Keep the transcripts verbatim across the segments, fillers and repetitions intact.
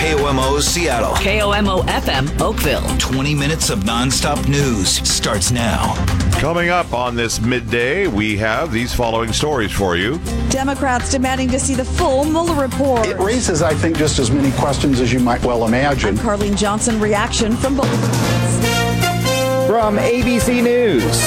K O M O Seattle. K O M O F M Oakville. twenty minutes of nonstop news starts now. Coming up on this midday, we have these following stories for you. Democrats demanding to see the full Mueller report. It raises, I think, just as many questions as you might well imagine. I'm Carlene Johnson, reaction from both. From A B C News,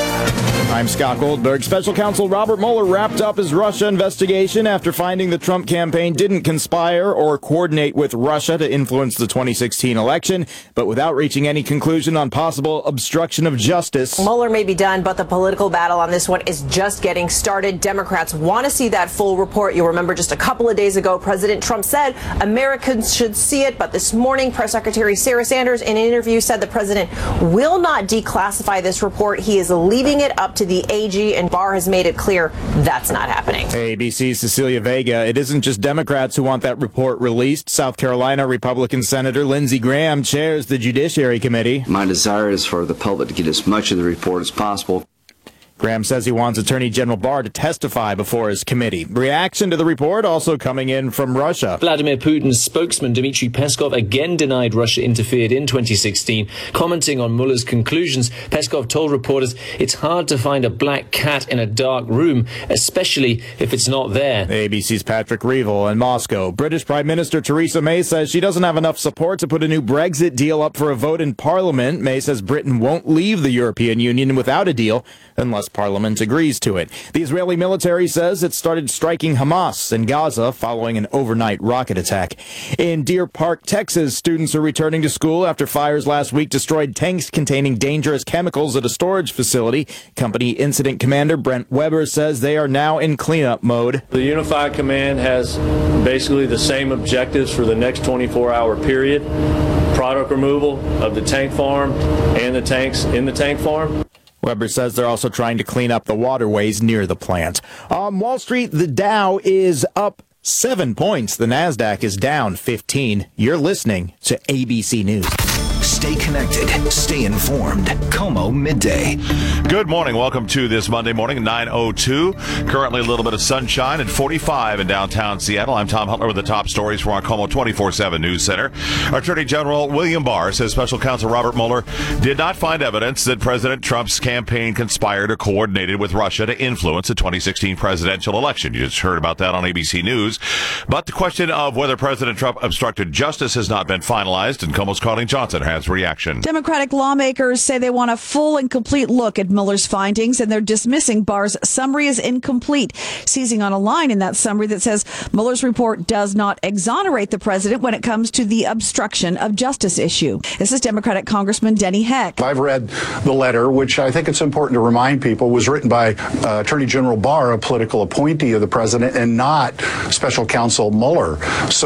I'm Scott Goldberg. Special counsel Robert Mueller wrapped up his Russia investigation after finding the Trump campaign didn't conspire or coordinate with Russia to influence the twenty sixteen election, but without reaching any conclusion on possible obstruction of justice. Mueller may be done, but the political battle on this one is just getting started. Democrats want to see that full report. You'll remember just a couple of days ago, President Trump said Americans should see it, but this morning, Press Secretary Sarah Sanders in an interview said the president will not declassify this report. He is leaving it up to the A G, and Barr has made it clear that's not happening. A B C's Cecilia Vega. It isn't just Democrats who want that report released. South Carolina Republican Senator Lindsey Graham chairs the Judiciary Committee. My desire is for the public to get as much of the report as possible. Graham says he wants Attorney General Barr to testify before his committee. Reaction to the report also coming in from Russia. Vladimir Putin's spokesman Dmitry Peskov again denied Russia interfered in twenty sixteen. Commenting on Mueller's conclusions, Peskov told reporters it's hard to find a black cat in a dark room, especially if it's not there. A B C's Patrick Reevell in Moscow. British Prime Minister Theresa May says she doesn't have enough support to put a new Brexit deal up for a vote in Parliament. May says Britain won't leave the European Union without a deal unless Parliament agrees to it. The Israeli military says it started striking Hamas in Gaza following an overnight rocket attack. In Deer Park, Texas, students are returning to school after fires last week destroyed tanks containing dangerous chemicals at a storage facility. Company incident commander Brent Weber says they are now in cleanup mode. The Unified Command has basically the same objectives for the next twenty-four hour period. Product removal of the tank farm and the tanks in the tank farm. Weber says they're also trying to clean up the waterways near the plant. On Wall Street, the Dow is up seven points. The NASDAQ is down fifteen. You're listening to A B C News. Stay connected. Stay informed. Como Midday. Good morning. Welcome to this Monday morning, nine oh two. Currently a little bit of sunshine at forty-five in downtown Seattle. I'm Tom Hutler with the top stories from our Como twenty-four seven News Center. Attorney General William Barr says special counsel Robert Mueller did not find evidence that President Trump's campaign conspired or coordinated with Russia to influence the twenty sixteen presidential election. You just heard about that on A B C News. But the question of whether President Trump obstructed justice has not been finalized, and Como's Carlene Johnson has reaction. Democratic lawmakers say they want a full and complete look at Mueller's findings, and they're dismissing Barr's summary as incomplete, seizing on a line in that summary that says Mueller's report does not exonerate the president when it comes to the obstruction of justice issue. This is Democratic Congressman Denny Heck. I've read the letter, which I think it's important to remind people was written by uh, Attorney General Barr, a political appointee of the president, and not Special Counsel Mueller.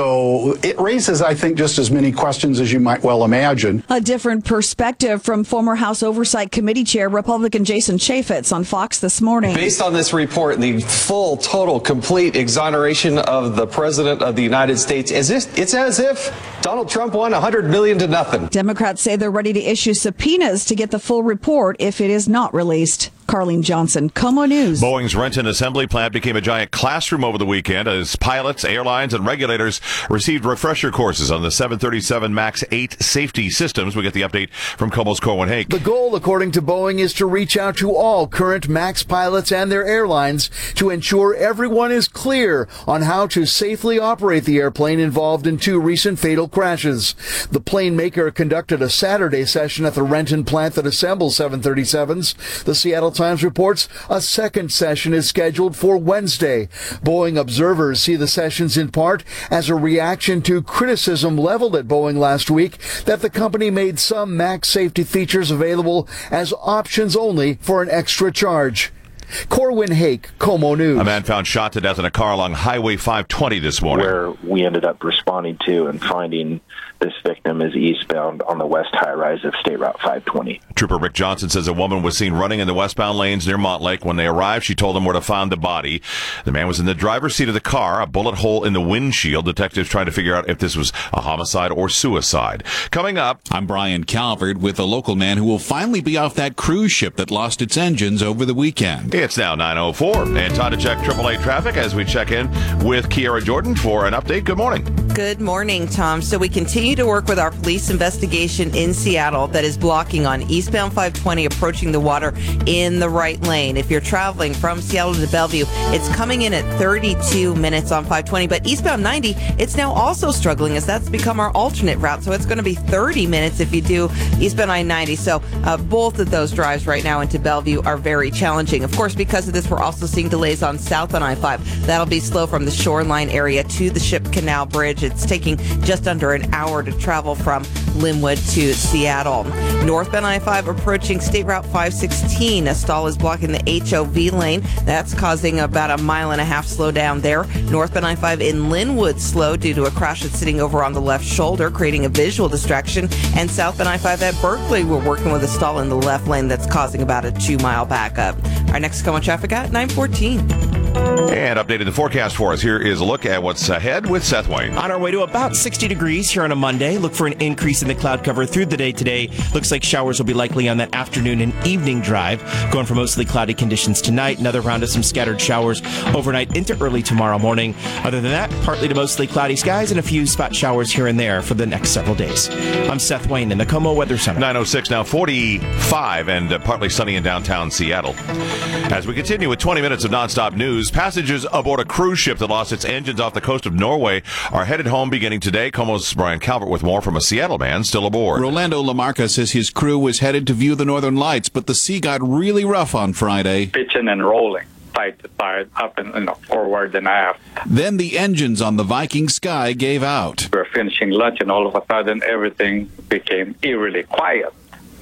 So it raises, I think, just as many questions as you might well imagine. A different perspective from former House Oversight Committee Chair Republican Jason Chaffetz on Fox this morning. Based on this report, the full, total, complete exoneration of the President of the United States, is this, it's as if Donald Trump won one hundred million dollars to nothing. Democrats say they're ready to issue subpoenas to get the full report if it is not released. Carlene Johnson, Como News. Boeing's Renton assembly plant became a giant classroom over the weekend as pilots, airlines, and regulators received refresher courses on the seven thirty-seven MAX eight safety systems. We get the update from Como's Corwin Hake. The goal, according to Boeing, is to reach out to all current MAX pilots and their airlines to ensure everyone is clear on how to safely operate the airplane involved in two recent fatal crashes. The plane maker conducted a Saturday session at the Renton plant that assembles seven thirty-sevens. The Seattle Times reports a second session is scheduled for Wednesday. Boeing observers see the sessions in part as a reaction to criticism leveled at Boeing last week that the company made some MAX safety features available as options only for an extra charge. Corwin Hake, Como News. A man found shot to death in a car along Highway five twenty this morning. Where we ended up responding to and finding this victim is eastbound on the west high-rise of State Route five twenty. Trooper Rick Johnson says a woman was seen running in the westbound lanes near Montlake. When they arrived, she told them where to find the body. The man was in the driver's seat of the car, a bullet hole in the windshield. Detectives trying to figure out if this was a homicide or suicide. Coming up, I'm Brian Calvert with a local man who will finally be off that cruise ship that lost its engines over the weekend. It's now nine oh four, and time to check triple A traffic as we check in with Kiara Jordan for an update. Good morning. Good morning, Tom. So we continue to work with our police investigation in Seattle that is blocking on eastbound five twenty approaching the water in the right lane. If you're traveling from Seattle to Bellevue, it's coming in at thirty-two minutes on five twenty, but eastbound ninety, it's now also struggling as that's become our alternate route. So it's going to be thirty minutes if you do eastbound I ninety. So uh, both of those drives right now into Bellevue are very challenging. Of course, because of this, we're also seeing delays on southbound I five. That'll be slow from the Shoreline area to the Ship Canal Bridge. It's taking just under an hour to travel from Linwood to Seattle. Northbound I five approaching State Route five sixteen. A stall is blocking the H O V lane. That's causing about a mile and a half slowdown there. Northbound I five in Linwood slow due to a crash that's sitting over on the left shoulder, creating a visual distraction. And southbound I five at Berkeley, we're working with a stall in the left lane that's causing about a two-mile backup. Our next KOMO traffic at nine fourteen. And updating the forecast for us, here is a look at what's ahead with Seth Wayne. On our way to about sixty degrees here on a Monday. Look for an increase in the cloud cover through the day today. Looks like showers will be likely on that afternoon and evening drive. Going for mostly cloudy conditions tonight. Another round of some scattered showers overnight into early tomorrow morning. Other than that, partly to mostly cloudy skies and a few spot showers here and there for the next several days. I'm Seth Wayne in the KOMO Weather Center. nine oh six now, forty-five and uh, partly sunny in downtown Seattle. As we continue with twenty minutes of nonstop news, passengers aboard a cruise ship that lost its engines off the coast of Norway are headed home beginning today. KOMO's Brian Calvert with more from a Seattle man still aboard. Rolando Lamarca says his crew was headed to view the northern lights, but the sea got really rough on Friday. Pitching and rolling, side to side, up and you know, forward and aft. Then the engines on the Viking Sky gave out. We were finishing lunch, and all of a sudden, everything became eerily quiet.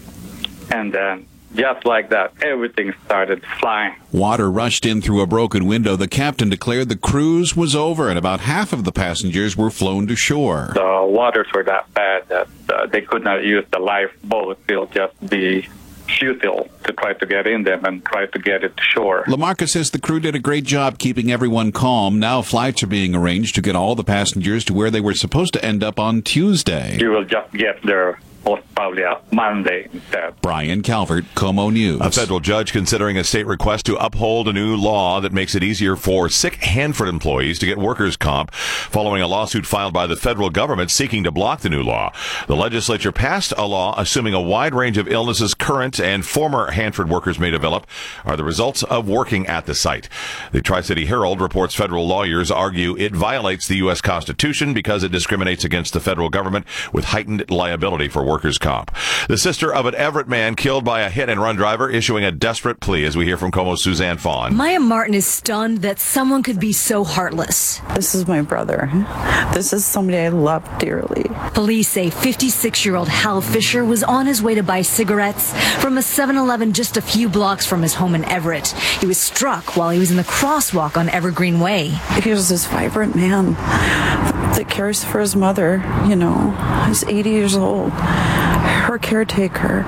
And then, just like that, everything started flying. Water rushed in through a broken window. The captain declared the cruise was over, and about half of the passengers were flown to shore. The waters were that bad that uh, they could not use the lifeboat. They'll just be futile to try to get in them and try to get it to shore. Lamarca says the crew did a great job keeping everyone calm. Now flights are being arranged to get all the passengers to where they were supposed to end up on Tuesday. You will just get there most probably a Monday instead. Brian Calvert, KOMO News. A federal judge considering a state request to uphold a new law that makes it easier for sick Hanford employees to get workers' comp following a lawsuit filed by the federal government seeking to block the new law. The legislature passed a law assuming a wide range of illnesses current and former Hanford workers may develop are the results of working at the site. The Tri-City Herald reports federal lawyers argue it violates the U S Constitution because it discriminates against the federal government with heightened liability for workers' comp. The sister of an Everett man killed by a hit-and-run driver issuing a desperate plea, as we hear from KOMO's Suzanne Fawn. Maya Martin is stunned that someone could be so heartless. This is my brother. This is somebody I love dearly. Police say fifty-six-year-old Hal Fisher was on his way to buy cigarettes from a seven eleven just a few blocks from his home in Everett. He was struck while he was in the crosswalk on Evergreen Way. He was this vibrant man that cares for his mother, you know. He's eighty years old, her caretaker.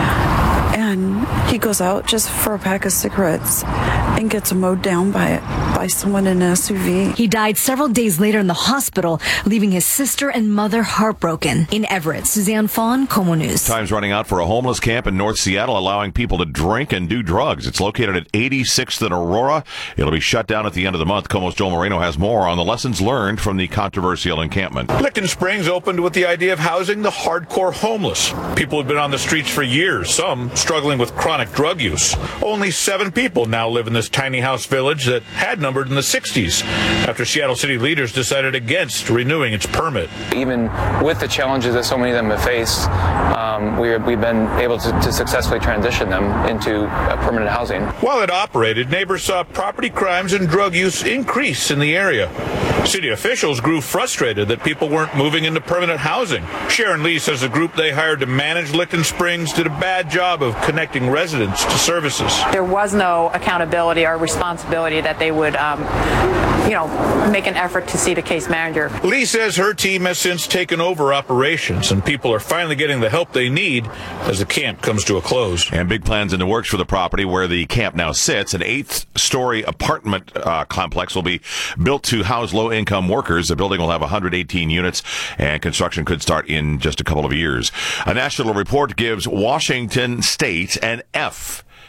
And he goes out just for a pack of cigarettes and gets mowed down by by someone in an S U V. He died several days later in the hospital, leaving his sister and mother heartbroken. In Everett, Suzanne Fawn, KOMO News. Time's running out for a homeless camp in North Seattle, allowing people to drink and do drugs. It's located at eighty-sixth and Aurora. It'll be shut down at the end of the month. KOMO's Joel Moreno has more on the lessons learned from the controversial encampment. Licton Springs opened with the idea of housing the hardcore homeless. People have been on the streets for years, some struggling with chronic drug use. Only seven people now live in this tiny house village that had numbered in the sixties after Seattle city leaders decided against renewing its permit. Even with the challenges that so many of them have faced, um, we're, we've been able to, to successfully transition them into uh, permanent housing. While it operated, neighbors saw property crimes and drug use increase in the area. City officials grew frustrated that people weren't moving into permanent housing. Sharon Lee says the group they hired to manage Licton Springs did a bad job of connecting residents to services. There was no accountability or responsibility that they would, um, you know, make an effort to see the case manager. Lee says her team has since taken over operations and people are finally getting the help they need as the camp comes to a close. And big plans in the works for the property where the camp now sits. An eighth-story apartment uh, complex will be built to house low-income workers. The building will have one hundred eighteen units, and construction could start in just a couple of years. A national report gives Washington State an F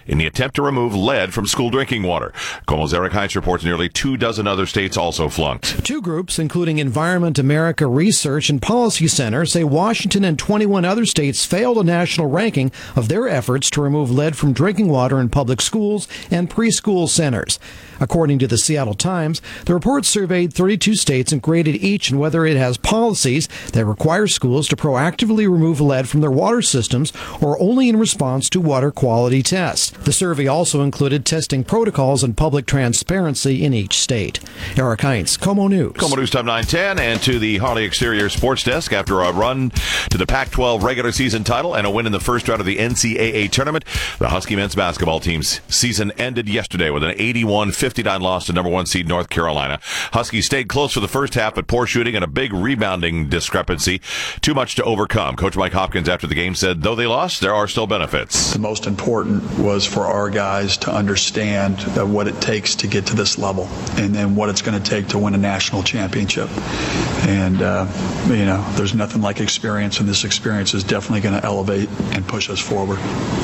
in the attempt to remove lead from school drinking water. KOMO's Eric Heinz reports nearly two dozen other states also flunked. Two groups, including Environment America Research and Policy Center, say Washington and twenty-one other states failed a national ranking of their efforts to remove lead from drinking water in public schools and preschool centers. According to the Seattle Times, the report surveyed thirty-two states and graded each on whether it has policies that require schools to proactively remove lead from their water systems or only in response to water quality tests. The survey also included testing protocols and public transparency in each state. Eric Heinz, KOMO News. KOMO News Time nine ten, and to the Harley Exterior Sports Desk. After a run to the Pac twelve regular season title and a win in the first round of the N C double A tournament, the Husky men's basketball team's season ended yesterday with an eighty-one fifty-nine loss to number one seed North Carolina. Huskies stayed close for the first half, but poor shooting and a big rebounding discrepancy. Too much to overcome. Coach Mike Hopkins after the game said, though they lost, there are still benefits. The most important was for our guys to understand uh, what it takes to get to this level and then what it's going to take to win a national championship. And, uh, you know, there's nothing like experience, and this experience is definitely going to elevate and push us forward.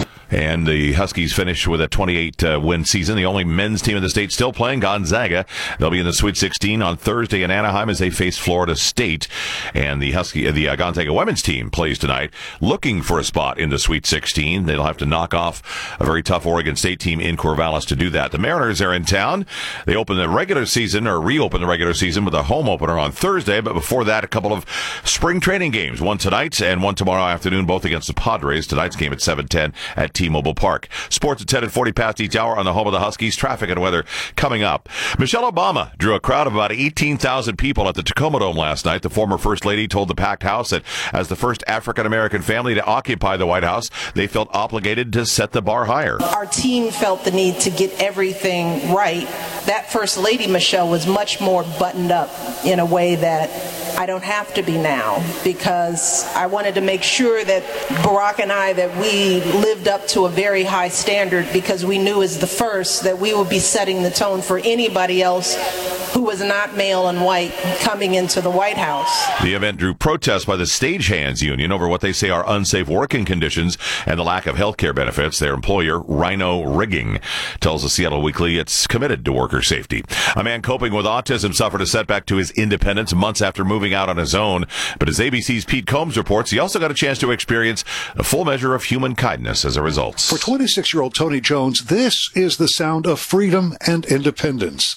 And the Huskies finish with a twenty-eight win season. The only men's team in the state still playing, Gonzaga. They'll be in the Sweet sixteen on Thursday in Anaheim as they face Florida State. And the Husky, the uh, Gonzaga women's team plays tonight, looking for a spot in the Sweet sixteen. They'll have to knock off a very tough Oregon State team in Corvallis to do that. The Mariners are in town. They open the regular season, or reopen the regular season with a home opener on Thursday. But before that, a couple of spring training games. One tonight and one tomorrow afternoon, both against the Padres. Tonight's game at seven ten at T-Mobile Park. Sports at ten and forty past each hour on the home of the Huskies. Traffic and weather coming up. Michelle Obama drew a crowd of about eighteen thousand people at the Tacoma Dome last night. The former First Lady told the packed house that as the first African-American family to occupy the White House, they felt obligated to set the bar higher. Our team felt the need to get everything right. That First Lady, Michelle, was much more buttoned up in a way that I don't have to be now, because I wanted to make sure that Barack and I, that we lived up to a very high standard, because we knew as the first that we would be setting the tone for anybody else who was not male and white coming into the White House. The event drew protests by the Stagehands Union over what they say are unsafe working conditions and the lack of health care benefits. Their employer, Rhino Rigging, tells the Seattle Weekly it's committed to worker safety. A man coping with autism suffered a setback to his independence months after moving out on his own. But as A B C's Pete Combs reports, he also got a chance to experience a full measure of human kindness as a result. For twenty-six-year-old Tony Jones, this is the sound of freedom and independence.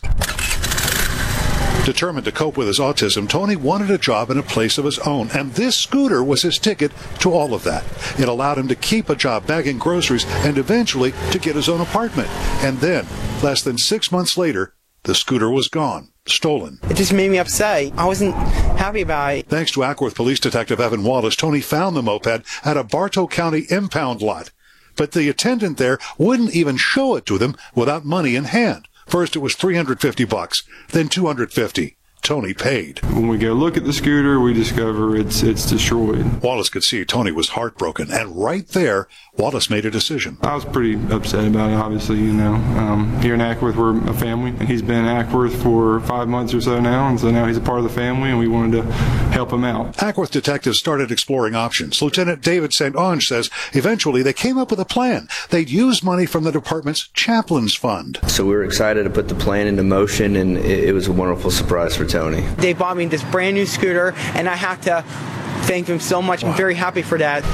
Determined to cope with his autism, Tony wanted a job in a place of his own, and this scooter was his ticket to all of that. It allowed him to keep a job bagging groceries and eventually to get his own apartment. And then, less than six months later, the scooter was gone. Stolen. It just made me upset. I wasn't happy about it. Thanks to Ackworth Police Detective Evan Wallace, Tony found the moped at a Bartow County impound lot. But the attendant there wouldn't even show it to them without money in hand. First it was three hundred fifty bucks, then two hundred fifty. Tony paid. When we go look at the scooter, we discover it's it's destroyed. Wallace could see Tony was heartbroken, and right there, Wallace made a decision. I was pretty upset about it, obviously, you know. Um, here in Ackworth, we're a family, and he's been in Ackworth for five months or so now, and so now he's a part of the family, and we wanted to help him out. Ackworth detectives started exploring options. Lieutenant David Saint Onge says eventually they came up with a plan. They'd use money from the department's chaplains fund. So we were excited to put the plan into motion, and it, it was a wonderful surprise for Tony. They bought me this brand new scooter, and I have to thank them so much. I'm very happy for that.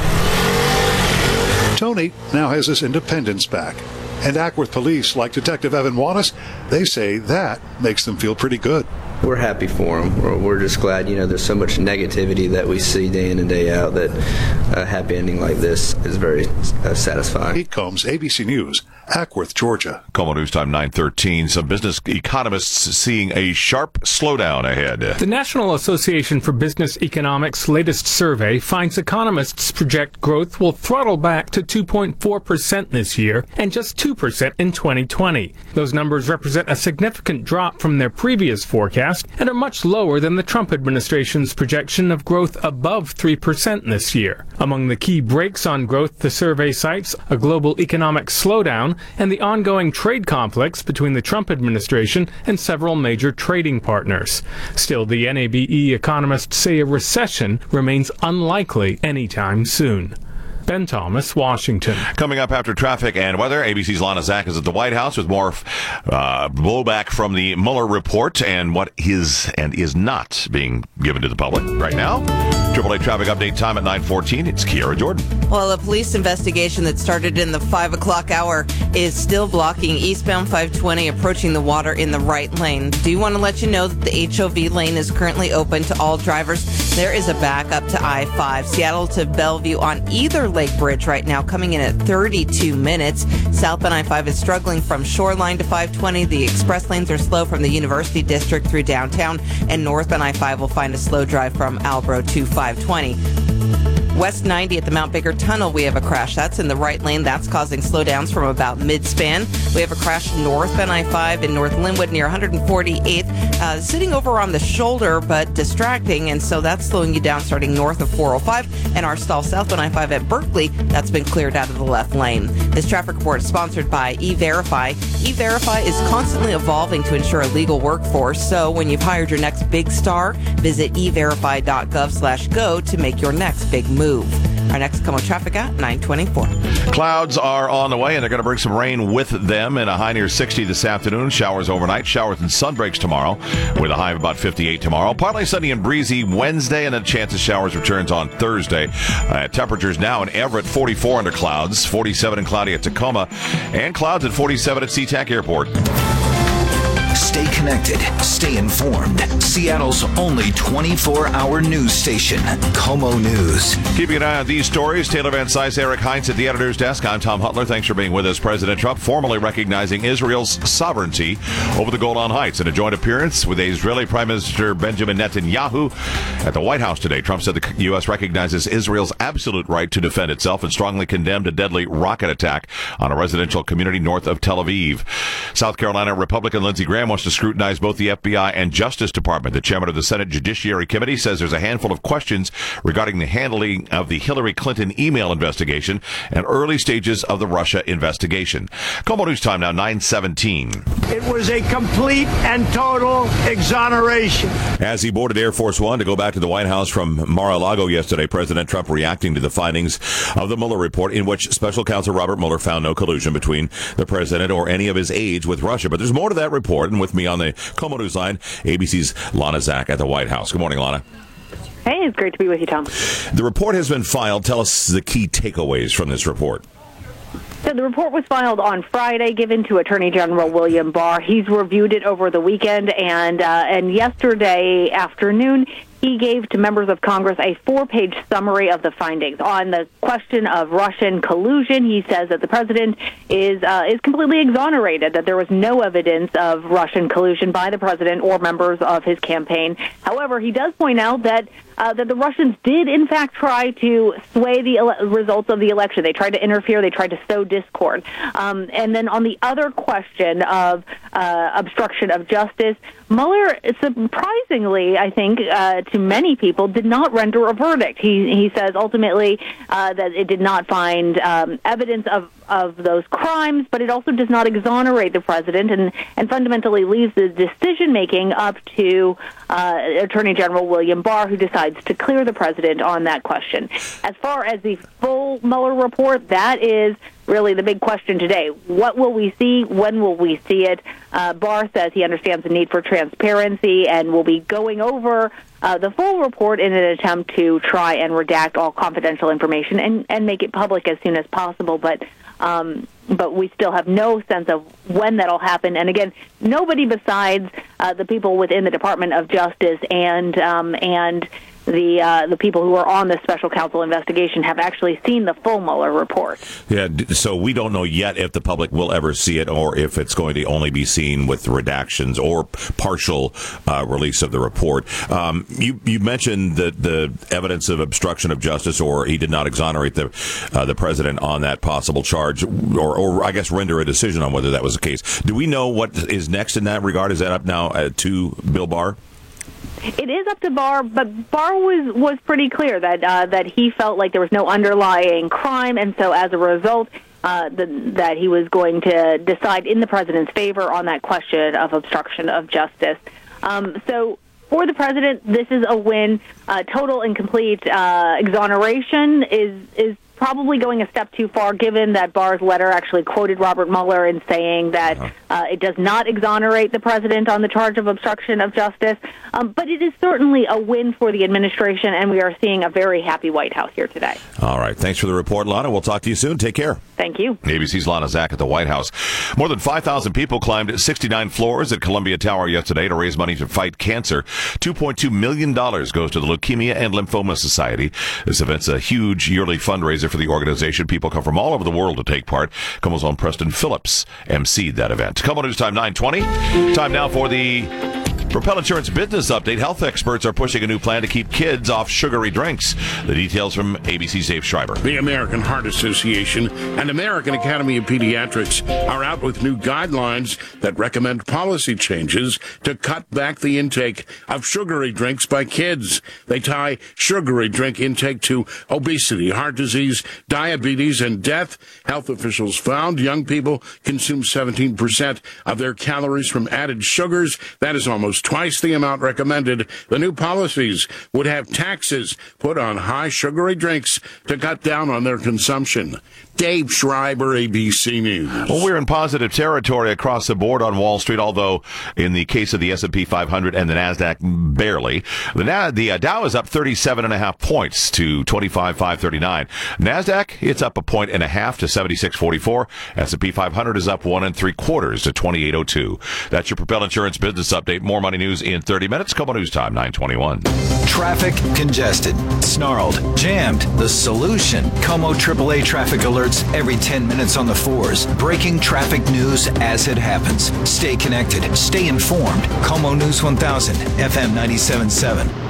Tony now has his independence back. And Ackworth police, like Detective Evan Wallace, they say that makes them feel pretty good. We're happy for him. We're, we're just glad, you know, there's so much negativity that we see day in and day out that a happy ending like this is very uh, satisfying. Pete Combs, A B C News, Ackworth, Georgia. KOMO News Time nine thirteen. Some business economists seeing a sharp slowdown ahead. The National Association for Business Economics' latest survey finds economists project growth will throttle back to two point four percent this year and just two percent in twenty twenty. Those numbers represent a significant drop from their previous forecast and are much lower than the Trump administration's projection of growth above three percent this year. Among the key brakes on growth, the survey cites a global economic slowdown and the ongoing trade conflicts between the Trump administration and several major trading partners. Still, the N A B E economists say a recession remains unlikely anytime soon. Ben Thomas, Washington. Coming up after traffic and weather, A B C's Lana Zach is at the White House with more uh, blowback from the Mueller report and what is and is not being given to the public right now. Triple A traffic update time at nine fourteen. It's Kiara Jordan. Well, a police investigation that started in the five o'clock hour is still blocking eastbound five twenty approaching the water in the right lane. Do want to let you know that the H O V lane is currently open to all drivers. There is a backup to I five, Seattle to Bellevue on either Lake Bridge right now, coming in at thirty-two minutes. Southbound I five is struggling from Shoreline to five twenty. The express lanes are slow from the University District through downtown, and northbound I five will find a slow drive from Albro to five twenty. West ninety at the Mount Baker Tunnel, we have a crash. That's in the right lane. That's causing slowdowns from about mid-span. We have a crash northbound I five in North Linwood near one forty-eighth, uh, sitting over on the shoulder, but distracting, and so that's slowing you down starting north of four oh five. And our stall southbound I five at Berkeley, that's been cleared out of the left lane. This traffic report is sponsored by E-Verify. E-Verify is constantly evolving to ensure a legal workforce, so when you've hired your next big star, visit e verify dot gov slash go to make your next big move. Our next Como traffic at nine twenty-four. Clouds are on the way, and they're going to bring some rain with them in a high near sixty this afternoon. Showers overnight, showers and sun breaks tomorrow, with a high of about fifty-eight tomorrow. Partly sunny and breezy Wednesday, and a chance of showers returns on Thursday. Uh, temperatures now in Everett, forty-four under clouds, forty-seven and cloudy at Tacoma, and clouds at forty-seven at SeaTac Airport. Stay connected. Stay informed. Seattle's only twenty-four hour news station, Como News. Keeping an eye on these stories, Taylor Van Cise, Eric Heinz at the editor's desk. I'm Tom Hutler. Thanks for being with us. President Trump formally recognizing Israel's sovereignty over the Golan Heights in a joint appearance with Israeli Prime Minister Benjamin Netanyahu at the White House today. Trump said the U S recognizes Israel's absolute right to defend itself and strongly condemned a deadly rocket attack on a residential community north of Tel Aviv. South Carolina Republican Lindsey Graham wants to scrutinize both the F B I and Justice Department. The chairman of the Senate Judiciary Committee says there's a handful of questions regarding the handling of the Hillary Clinton email investigation and early stages of the Russia investigation. Como News time now, nine seventeen. It was a complete and total exoneration. As he boarded Air Force One to go back to the White House from Mar-a-Lago yesterday, President Trump reacting to the findings of the Mueller report, in which Special Counsel Robert Mueller found no collusion between the president or any of his aides with Russia. But there's more to that report, and with me on the Como News line, A B C's Lana Zach at the White House. Good morning, Lana. Hey, it's great to be with you, Tom. The report has been filed. Tell us the key takeaways from this report. So the report was filed on Friday, given to Attorney General William Barr. He's reviewed it over the weekend, and uh, and yesterday afternoon, he gave to members of Congress a four-page summary of the findings. On the question of Russian collusion, he says that the president is uh, is completely exonerated, that there was no evidence of Russian collusion by the president or members of his campaign. However, he does point out that uh, that the Russians did, in fact, try to sway the ele- results of the election. They tried to interfere. They tried to sow discord. Um, and then on the other question of uh, obstruction of justice, Mueller, surprisingly, I think, uh, to many people, did not render a verdict. He he says ultimately uh, that it did not find um, evidence of, of those crimes, but it also does not exonerate the president and, and fundamentally leaves the decision-making up to uh, Attorney General William Barr, who decides to clear the president on that question. As far as the full Mueller report, that is really the big question today. What will we see? When will we see it? Uh, Barr says he understands the need for transparency and will be going over uh, the full report in an attempt to try and redact all confidential information and, and make it public as soon as possible. But um, but we still have no sense of when that'll happen. And again, nobody besides uh, the people within the Department of Justice and um, and the uh, the people who are on the special counsel investigation have actually seen the full Mueller report. Yeah, so we don't know yet if the public will ever see it or if it's going to only be seen with redactions or partial uh, release of the report. Um, you you mentioned the the evidence of obstruction of justice, or he did not exonerate the uh, the president on that possible charge, or, or I guess render a decision on whether that was the case. Do we know what is next in that regard? Is that up now uh, to Bill Barr? It is up to Barr, but Barr was, was pretty clear that uh, that he felt like there was no underlying crime, and so as a result, uh, the, that he was going to decide in the president's favor on that question of obstruction of justice. Um, so for the president, this is a win. Uh, total and complete uh, exoneration is is probably going a step too far, given that Barr's letter actually quoted Robert Mueller in saying that uh, it does not exonerate the president on the charge of obstruction of justice. Um, but it is certainly a win for the administration, and we are seeing a very happy White House here today. All right. Thanks for the report, Lana. We'll talk to you soon. Take care. Thank you. A B C's Lana Zak at the White House. More than five thousand people climbed sixty-nine floors at Columbia Tower yesterday to raise money to fight cancer. two point two million dollars goes to the Leukemia and Lymphoma Society. This event's a huge yearly fundraiser for the organization. People come from all over the world to take part. KOMO's own Preston Phillips emceed that event. KOMO News Time nine twenty. Time now for the Propel Insurance Business Update. Health experts are pushing a new plan to keep kids off sugary drinks. The details from A B C's Dave Schreiber. The American Heart Association and American Academy of Pediatrics are out with new guidelines that recommend policy changes to cut back the intake of sugary drinks by kids. They tie sugary drink intake to obesity, heart disease, diabetes, and death. Health officials found young people consume seventeen percent of their calories from added sugars. That is almost twice the amount recommended. The new policies would have taxes put on high sugary drinks to cut down on their consumption. Dave Schreiber, A B C News. Well, we're in positive territory across the board on Wall Street, although in the case of the S and P five hundred and the NASDAQ, barely. The, Na- the uh, Dow is up thirty-seven and a half points to twenty-five thousand five hundred thirty-nine. NASDAQ, it's up a point and a half to seventy-six forty-four. S and P five hundred is up one and three quarters to twenty-eight oh two. That's your Propel Insurance Business Update. More money news in thirty minutes. KOMO News Time, nine twenty-one. Traffic congested, snarled, jammed. The solution. KOMO triple A traffic alerts every ten minutes on the fours. Breaking traffic news as it happens. Stay connected. Stay informed. KOMO News one thousand, F M ninety-seven point seven.